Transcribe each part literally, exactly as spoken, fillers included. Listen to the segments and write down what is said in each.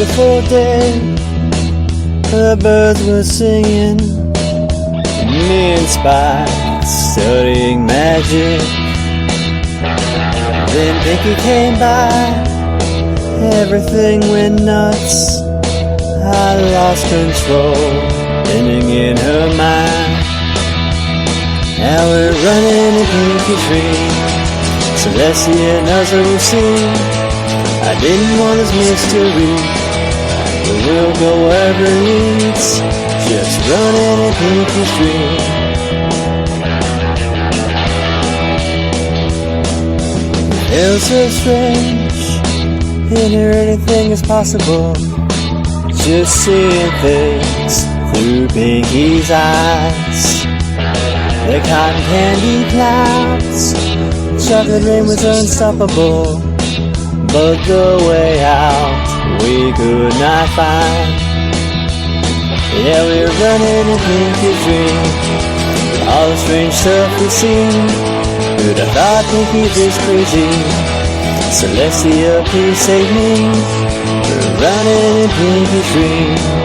beautiful day. The birds were singing, me and Spike studying magic. Then Pinky came by, everything went nuts. I lost control, spinning in her mind. Now we're running in Pinky's dream. Celestia knows what we've seen. I didn't want this mystery, but we'll go wherever it leads. Just running in Pinky's dream. It feels so strange, in here anything is possible. Just seeing things through Pinky's eyes. The cotton candy clouds, chocolate rain was unstoppable, but the way out we could not find. Yeah, we're running in Pinky's dream. All the strange stuff we've seen. Who'd have thought Pinky this crazy? Celestia, please save me. We're running in Pinky's dream.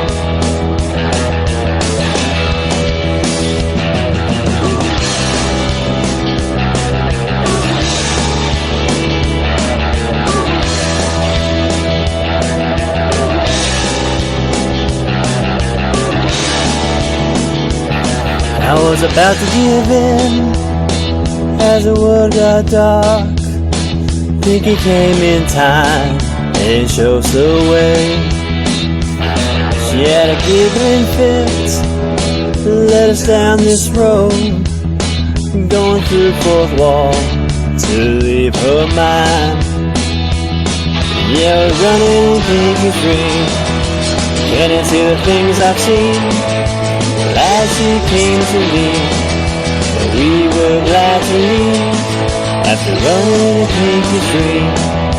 I was about to give in as the world got dark. Pinky came in time and showed us the way. She had a giggling fit, led us down this road, going through the fourth wall to leave her mind. Yeah, we're running in Pinky's dream. Can you see the things I've seen? As she came to me, but we were glad to leave after running in Pinky's dream.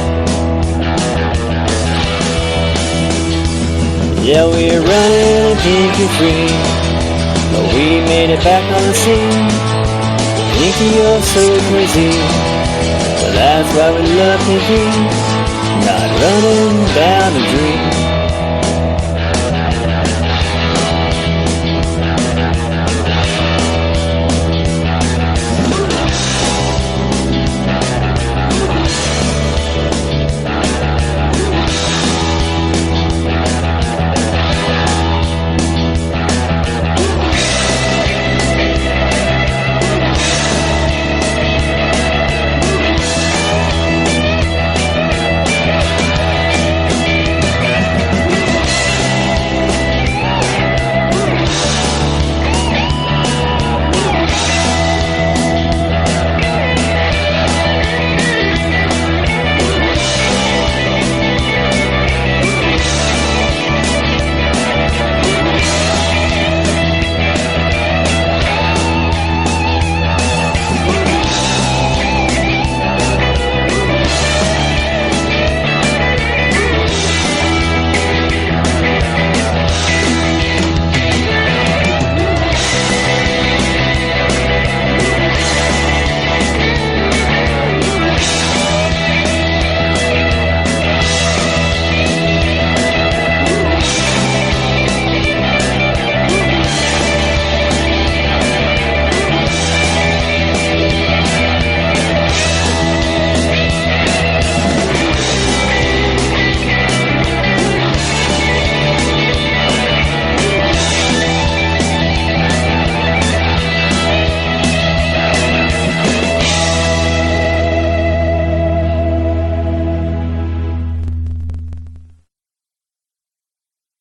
Yeah, we're running in Pinky's dream, but we made it back on the scene. Pinky, you're so crazy, but that's why we love Pinky, not running down a dream.